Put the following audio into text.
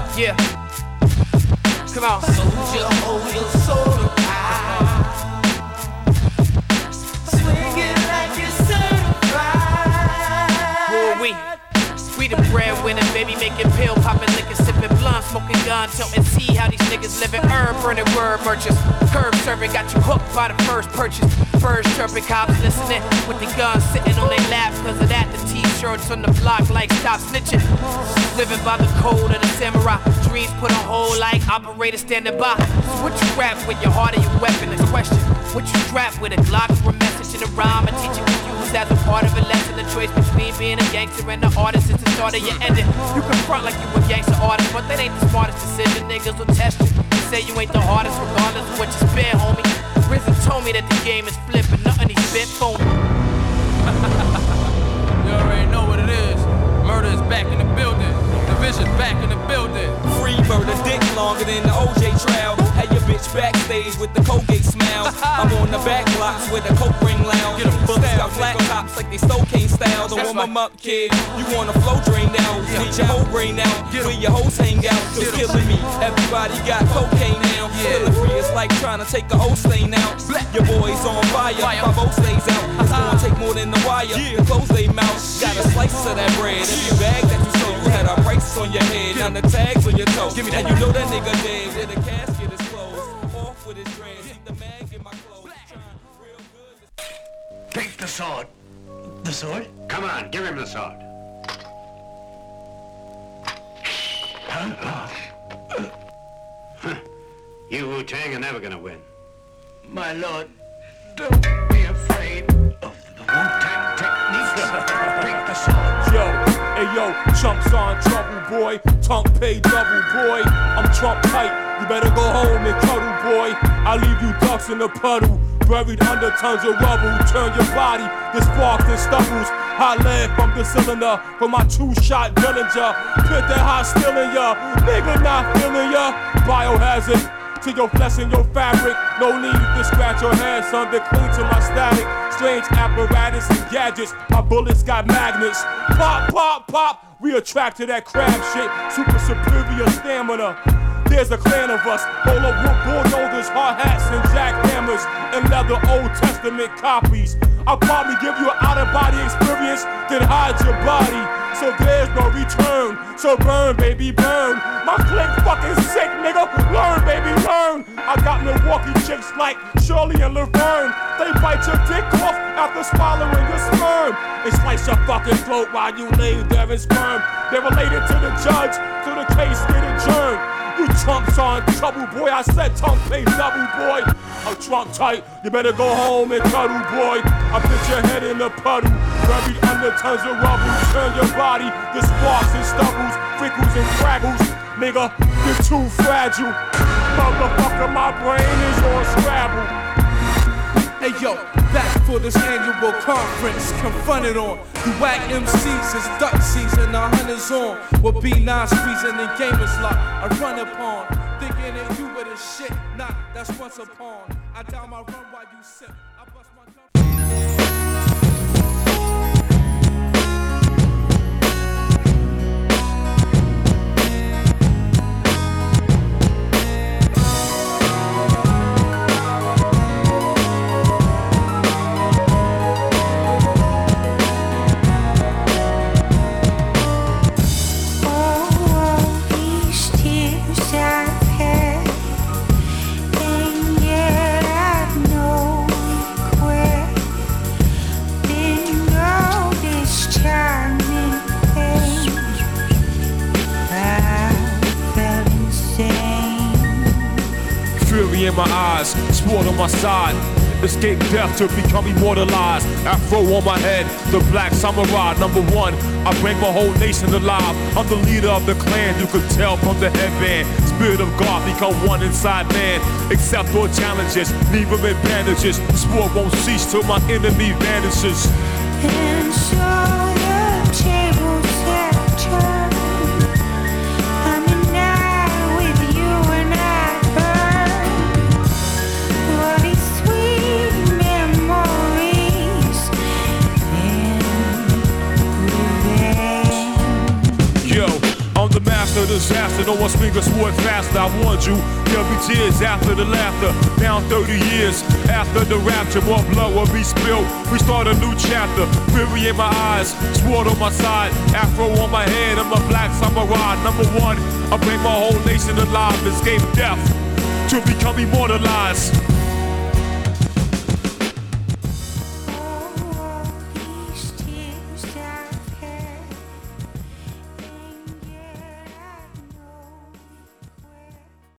Yeah. Come on. Soldier, hold your soul high. Swing it like you're certified. We the breadwinner, baby, making pill, popping liquor, sipping blunt, smoking gun, and see how these niggas living. Herb burning word merchants, curb serving, got you hooked by the first purchase. Birds chirping, cops listening with the guns sitting on their laps. Cause of that, the t-shirts on the block like stop snitching. Living by the code of the samurai, dreams put on hold like operators standing by. So what you rap with, your heart or your weapon? Is question. What you strap with, a Glock or a message in a rhyme? A teacher can use as a part of a lesson. The choice between being a gangster and an artist is the start of your ending. You can front like you a gangster artist, but that ain't the smartest decision. Niggas will test you. They say you ain't the hardest, regardless of what you spit, homie. Rizzo told me that the game is flipping, nothing he spit phony. You already know what it is. Murder is back in the building. Division's back in the building. Free murder, dick longer than the OJ trial. Had your bitch backstage with the Colgate smile. I'm on the back blocks with the coke ring lounge. Get a books got flat tops like they Stocaine style. Don't warm them up, kid. You want a flow drain now. Need your whole brain out. Where your hoes hang out. Cause killing me. Everybody got cocaine now. Feeling free, it's like trying to take a whole stain out. Your boys on fire. My boat stays out. It's gonna take more than the wire to close they mouth. Got a slice of that bread. Every bag that you sold, you had a price on your head. Now the tags on your toe. Give me that. And you know that nigga dead. Where the casket is closed. Off with his dreads. Keep the mag in my clothes. Real good. Take the sword. The sword? Come on, give him the sword. Huh? You Wu-Tang are never gonna win. My lord, don't be afraid of the Wu-Tang techniques. Take the sword. Yo, hey yo, chumps on trouble, boy. Tongue pay double, boy. I'm Trump tight. You better go home and cuddle, boy. I leave you ducks in the puddle, buried under tons of rubble. Turn your body, the sparks and stubbles. Hot lead from the cylinder, from my two-shot Dillinger. Put that hot still in ya, nigga not feeling ya. Biohazard to your flesh and your fabric. No need to scratch your head, son. They're clean to my static. Strange apparatus and gadgets. My bullets got magnets. Pop, pop, pop. We attract to that crab shit. Super superior stamina. There's a clan of us. Roll up with bulldozers, hard hats, and jackhammers, and leather Old Testament copies. I'll probably give you an out-of-body experience, then hide your body. So there's no return. So burn, baby, burn. My click fucking sick, nigga. Learn, baby, learn. I got Milwaukee chicks like Shirley and Laverne. They bite your dick off after swallowing your sperm and slice your fucking throat while you lay there in sperm. They're related to the judge, so the case get adjourned. You chumps on trouble, boy. I said tongue pay double, boy. I'm Trump tight. You better go home and cuddle, boy. I put your head in the puddle, buried under tons of rubble. Turn your body, the sparks and stubbles, prickles and crackles. Nigga, you're too fragile. Motherfucker, my brain is on Scrabble. Hey yo, back for this annual conference, confronted on the whack MCs, it's duck season, our hunters on. With B9 streets and the gamers lot, I run upon. Thinking that you were the shit, nah, that's once upon. I down my run while you sip, I bust my in my eyes, sport on my side. Escape death to become immortalized. Afro on my head, the black samurai, number one. I bring my whole nation alive. I'm the leader of the clan, you could tell from the headband. Spirit of God, become one inside man. Accept all challenges, leave them in bandages. Sport won't cease till my enemy vanishes. And so the tables have turned. I'm in night with you and I burn. What is sweet memories in revenge. Yo, I'm the master after disaster, no one speaks words faster. I warned you, there'll be tears after the laughter. Down 30 years after the rapture, more blood will be spilled. We start a new chapter. Fury in my eyes, sword on my side, afro on my head. I'm a black samurai. Number one, I bring my whole nation alive, escape death to become immortalized.